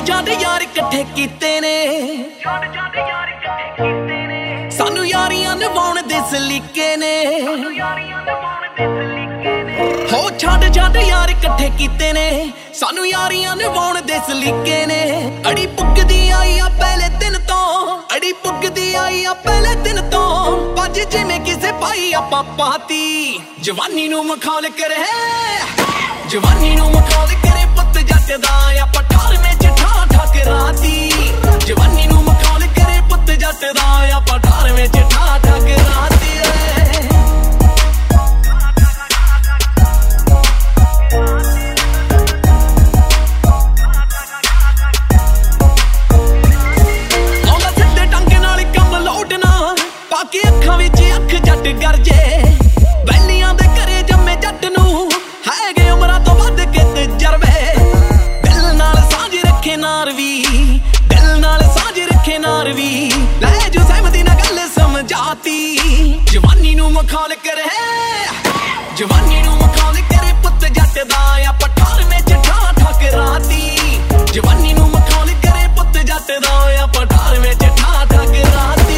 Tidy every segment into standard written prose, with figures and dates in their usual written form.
ਛੱਡ ਯਾਰ ਇਕੱਠੇ ਕੀਤੇ ਨੇ ਸਾਨੂੰ ਯਾਰੀਆਂ ਨਿਭਾਉਣ ਦੇ ਸਲੀਕੇ ਨੇ ਹੋ ਛੱਡ ਯਾਰ ਇਕੱਠੇ ਕੀਤੇ ਨੇ ਸਾਨੂੰ ਯਾਰੀਆਂ ਨਿਭਾਉਣ ਦੇ ਸਲੀਕੇ ਨੇ ਅੜੀ ਪੁੱਗਦੀ ਆਈ ਆ ਪਹਿਲੇ ਦਿਨ ਤੋਂ ਅੜੀ ਪੁੱਗਦੀ ਆਈ ਆ ਪਹਿਲੇ ਦਿਨ ਤੋਂ ਭੱਜ ਜਿਵੇਂ ਕਿਸੇ ਪਾਈ ਆਪਾਂ ਪਾਤੀ ਜਵਾਨੀ ਨੂੰ ਮਖੌਲ ਕਰੇ ਜਵਾਨੀ ਨੂੰ ਮਖੌਲ ਕਰੇ ਪੁੱਤ ਜੱਟ ਦਾ ਆਪਾਂ 18ਵੇਂ ਚ ਠਾ ਠਾ ਕਰਾਤੀ ਜਵਾਨੀ ਨੂੰ ਮਖੌਲ ਕਰੇ ਪੁੱਤ ਜੱਟ ਦਾ ਆਪਾਂ 18ਵੇਂ ਚ ਠਾ ਠਾ ਕਰਾਤੀ ਬਾਕੀ ਅੱਖਾਂ ਵਿੱਚ ਅੱਖ ਜੱਟ ਗਰਜੇ ਬੈਲੀਆਂ ਦੇ ਘਰੇ ਜੰਮੇ ਜੱਟ ਨੂੰ ਹੈਗੇ ਉਮਰਾਂ ਤੋਂ ਵੱਧ ਕੇ ਤਜਰਬੇ ਦਿਲ ਨਾਲ ਸਾਂਝ ਰੱਖੇ ਨਾਰ ਵੀ ਦਿਲ ਨਾਲ ਸਾਂਝ ਰੱਖੇ ਨਾਰ ਵੀ ਲੈ ਜੋ ਸਹਿਮਤੀ ਨਾਲ ਗੱਲ ਸਮਝਾਤੀ ਜਵਾਨੀ ਨੂੰ ਮਖੌਲ ਕਰੇ ਜਵਾਨੀ ਨੂੰ ਮਖੌਲ ਕਰੇ ਪੁੱਤ ਜੱਟ ਦਾ ਆਪਾਂ 18ਵੇਂ ਚ ਠਾ ਠਾ ਕਰਾਤੀ ਜਵਾਨੀ ਨੂੰ ਮਖੌਲ ਕਰੇ ਪੁੱਤ ਜੱਟ ਦਾ ਆਪਾਂ 18ਵੇਂ ਚ ਠਾ ਠਾ ਕਰਾਤੀ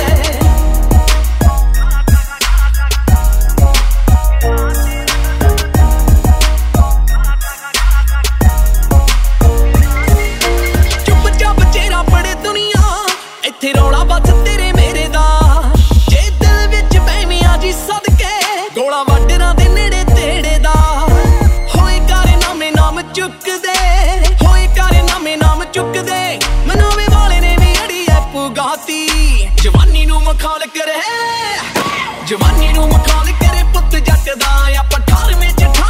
ਇੱਥੇ ਰੌਲਾ ਵੱਜ ਤੇਰੇ ਮੇਰੇ ਦਾ ਜੇ ਦਿਲ ਵਿੱਚ ਬਹਿਮੀਆਂ ਜੀ ਸਦਕੇ ਗੋਲਾ ਵਾਡਰਾਂ ਦੇ ਨੇੜੇ ਤੇੜੇ ਦਾ ਹੋਏ ਕਾਰਨਾਮੇ ਨਾਮ ਚੁੱਕਦੇ ਹੋਏ ਕਾਰਨਾਮੇ ਨਾਮ ਚੁੱਕਦੇ ਮਨਾਵੇ ਵਾਲੇ ਨੇ ਵੀ ਅੜੀ ਐ ਪੁਗਾਤੀ ਜਵਾਨੀ ਨੂੰ ਮਖੌਲ ਕਰੇ ਜਵਾਨੀ ਨੂੰ ਮਖੌਲ ਕਰੇ ਪੁੱਤ ਜੱਟ ਦਾ ਆਪਾਂ 18ਵੇਂ ਚ